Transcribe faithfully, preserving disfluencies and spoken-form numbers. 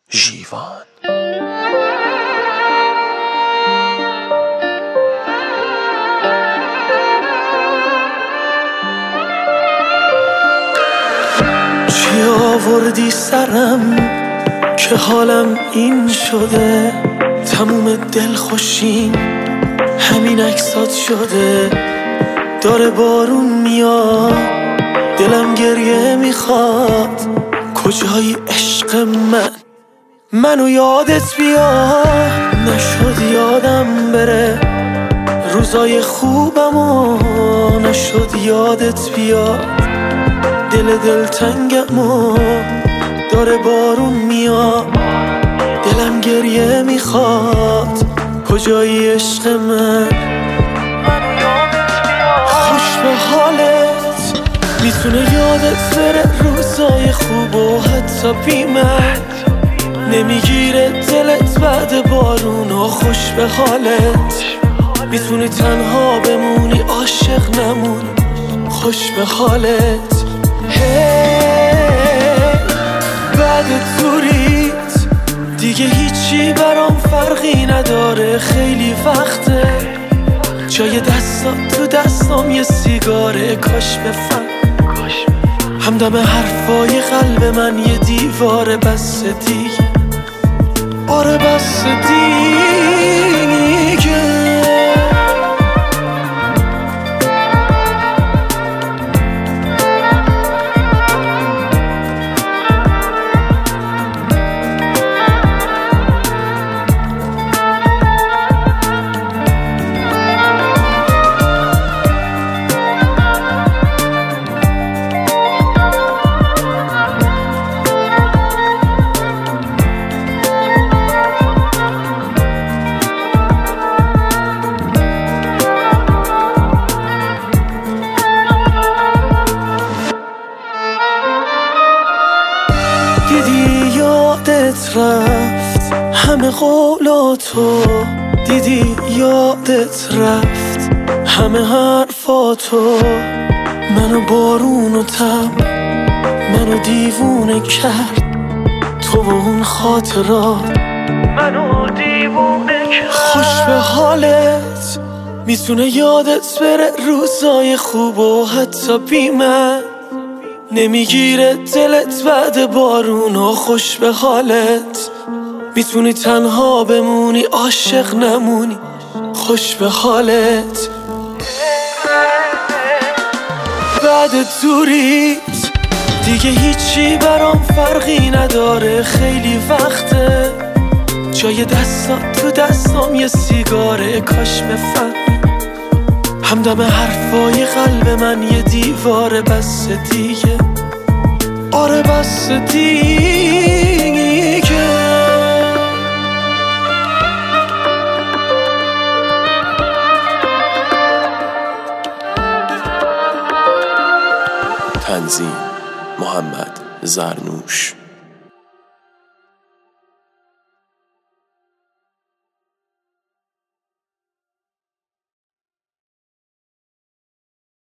ژیوان. چی آوردی سرم که حالم این شده؟ تموم دل خوشیم همین عکسات شده. داره بارون میاد دلم گریه میخواد. کجایی عشق من؟ منو یادت بیاد. نشد یادم بره روزای خوبمو، نشد یادت بیاد. دل دلتنگمو داره بارون میاد دلم گریه میخواد. کجایی عشق من؟ خوش به حالت میتونه یادت بره روزای خوب و حتی بیمت نمیگیره دلت بعد بارون. و خوش به حالت میتونی تنها بمونی عاشق نمونی. خوش به حالت بعد دوریت دیگه هیچی برام فرقی نداره. خیلی وقته جای دستات تو دستام یه سیگاره. کاش بفهم همدم حرفای قلب من یه دیواره. بس دیگه، آره بس دیگه. دیدی یادت رفت همه قولاتو، دیدی یادت رفت همه حرفاتو. منو بارون و تب منو دیوونه کرد. تو و اون خاطرات منو دیوونه کرد. خوش به حالت میتونه یادت بره روزای خوب و حتی بیمت نمیگیره دلت بعد بارون. و خوش به حالت میتونی تنها بمونی عاشق نمونی. خوش به حالت بعد دوریت دیگه هیچی برام فرقی نداره. خیلی وقته جای دستات تو دستام یه سیگاره. کاش بفهم همدم حرفای قلب من یه دیواره. بس دیگه، آره بس دیگه. تنظیم محمد زرنوش.